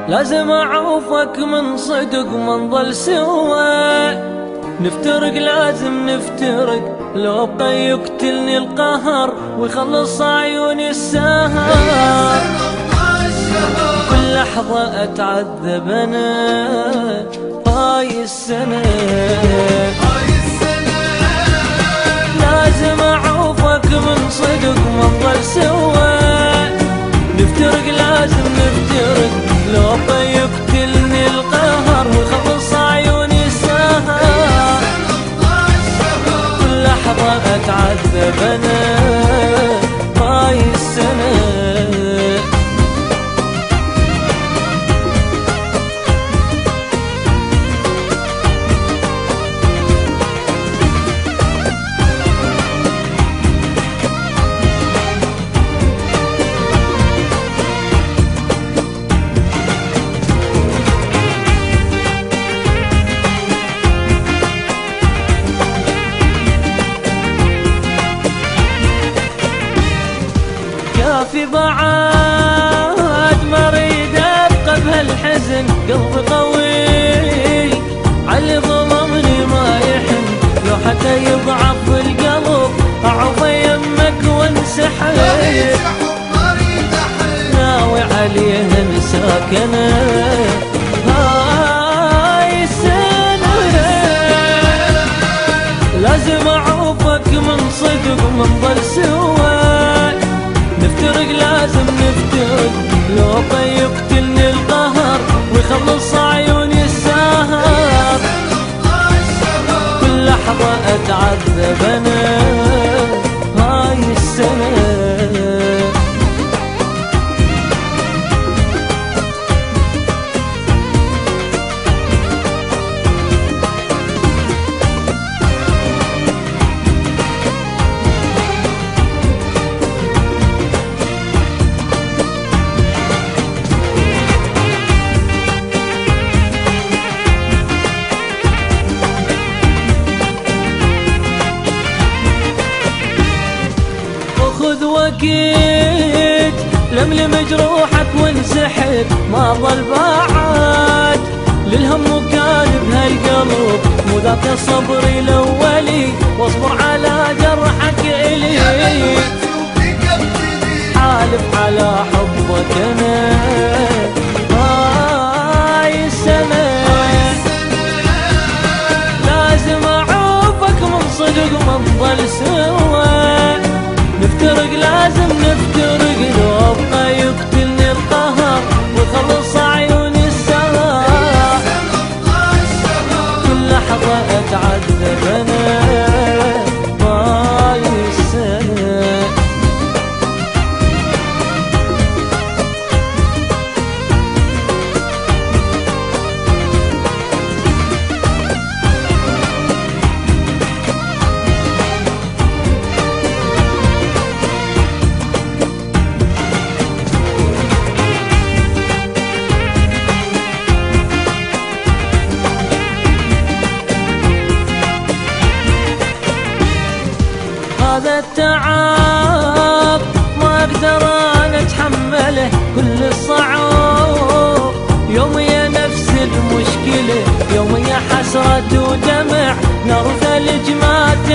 لازم اعوفك من صدق ما نظل سوا، نفترق لازم نفترق، لو بقى يقتلني القهر ويخلص عيوني السهر. كل لحظة اتعذب انا طاي السنة، لازم اعوفك من صدق ما نظل سوا، نفترق لازم نفترق، لو بقى يقتلني القهر ويخلص عيوني السهر. كل لحظة اتعذب انا طاي السنة. في بعاد مريد ابقى بهالحزن، قلبي قوي علي ظلمني ما يحن، لو حتى يضعف القلب اعوف يمك وانسحب، ناوي عليه انساك انا هاي السنة. لازم اعوفك من صدق ومن ظل سوا، نفترق لازم نفترق، لو بقى يقتلني القهر ويخلص عيوني السهر. كل لحظة اتعذب انا هاي السنة. خذ وقت لملم جروحك وانسحب، ما ظل بعد للهم كان بهالقلب، مو ذاك صبري الاولي واصبر على جرحك الي، حالف على حبك انا هاي السنة. لازم اعوفك من صدق ومن ظل سوا، نفترق لازم نفترق، لو ابقى يقتلني القهر ويخلص عيوني السهر. كل لحظة اتعذب انا طاي السنة. هذا التعب ما اقدر انا اتحمله، كل الصعوب يوميا نفس المشكلة، يوميا حسرة ودمع نار ثلج ما